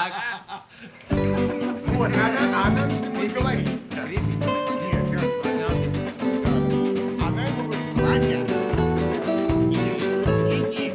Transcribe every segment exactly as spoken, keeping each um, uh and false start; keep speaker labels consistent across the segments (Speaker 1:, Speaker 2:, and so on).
Speaker 1: Вот, она, она будет говорить. Да. Нет, нет. Она ему говорит: Вася, иди,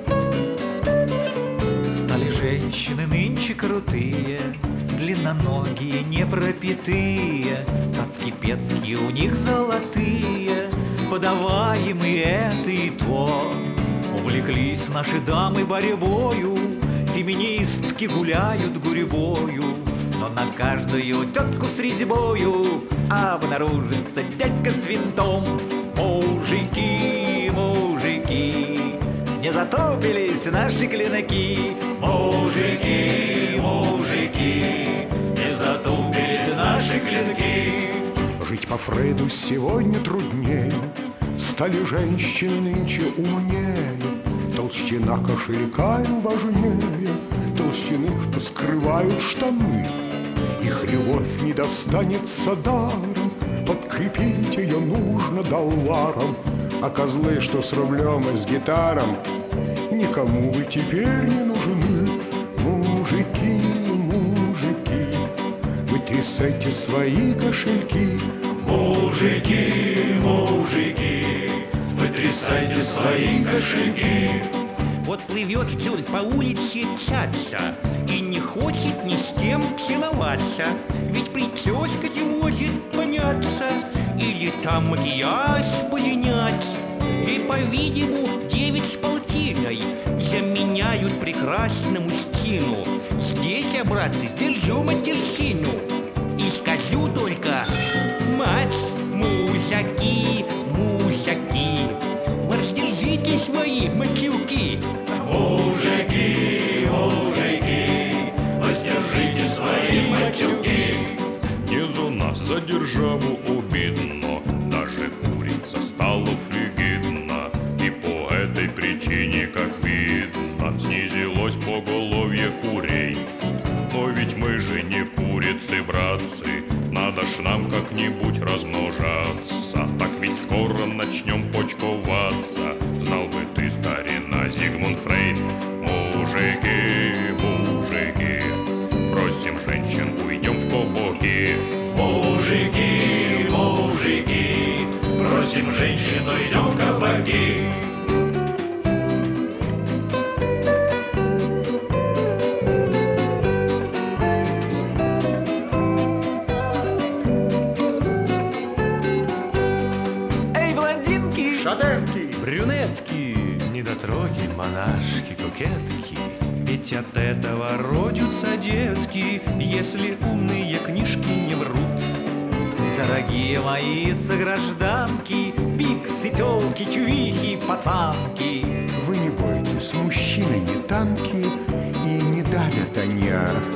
Speaker 1: иди.
Speaker 2: Стали женщины нынче крутые, длинноногие, непропитые, цацки-пецки у них золотые, подаваем и это, и то. Увлеклись наши дамы борьбою, феминистки гуляют гурьбою, но на каждую тетку с резьбою обнаружится дядька с винтом. Мужики, мужики, не затопились наши клиноки. Мужики, мужики, не затопились наши клинки.
Speaker 3: Жить по Фрейду сегодня труднее, стали женщины нынче умнее. Толщина кошелька им важнее толщины, что скрывают штаны. Их любовь не достанется даром, подкрепить ее нужно долларом. А козлы, что с рублем и с гитаром, никому вы теперь не нужны. Мужики, мужики, вы трясайте свои кошельки.
Speaker 2: Мужики, мужики, вы трясайте свои кошельки.
Speaker 4: Вот плывет вдоль по улице цаца и не хочет ни с кем целоваться, ведь прическа не может помяться или там макияж полинять. И, по-видимому, девять с полтиной заменяют прекрасную мужчину. Здесь я, братцы, сдержу матерщину и скажу только: мать, мужики, мужики, воздержите свои матюки.
Speaker 2: Мужики, мужики, воздержите свои матюки.
Speaker 5: Не за нас, за державу обидно, даже курица стала фригидна. И по этой причине, как видно, снизилось поголовье курей. Но ведь мы же не курицы, братцы, надо ж нам как-нибудь размножаться. Так ведь скоро начнем почковаться. Знал бы ты, старина Зигмунд Фрейд. Мужики, мужики, просим женщин, уйдем в кабаки.
Speaker 2: Мужики, мужики, просим женщин, уйдем в кабаки.
Speaker 1: Шатенки,
Speaker 6: брюнетки, недотроги, монашки, кокетки. Ведь от этого родятся детки, если умные книжки не врут.
Speaker 2: Дорогие мои согражданки, пикси, тёлки, чувихи, пацанки,
Speaker 3: Вы не бойтесь, мужчины не танки и не давят они.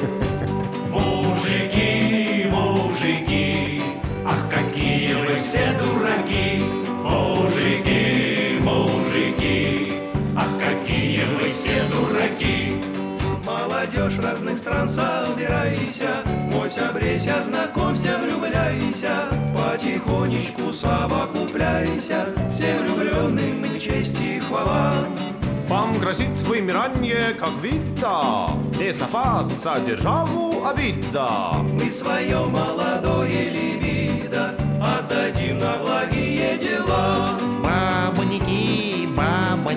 Speaker 2: мужики, мужики, ах, какие вы все дураки. Мужики, мужики, ах, какие вы все дураки.
Speaker 7: Молодежь разных стран, собирайся, мось, обрейся, знакомься, влюбляйся, потихонечку совокупляйся, все влюбленным честь и хвала.
Speaker 8: Вам грозит вымирание, как видно, не софаса державу обида.
Speaker 7: Мы свое молодое либидо отдадим на благие дела.
Speaker 4: Бабоньки, бабоньки.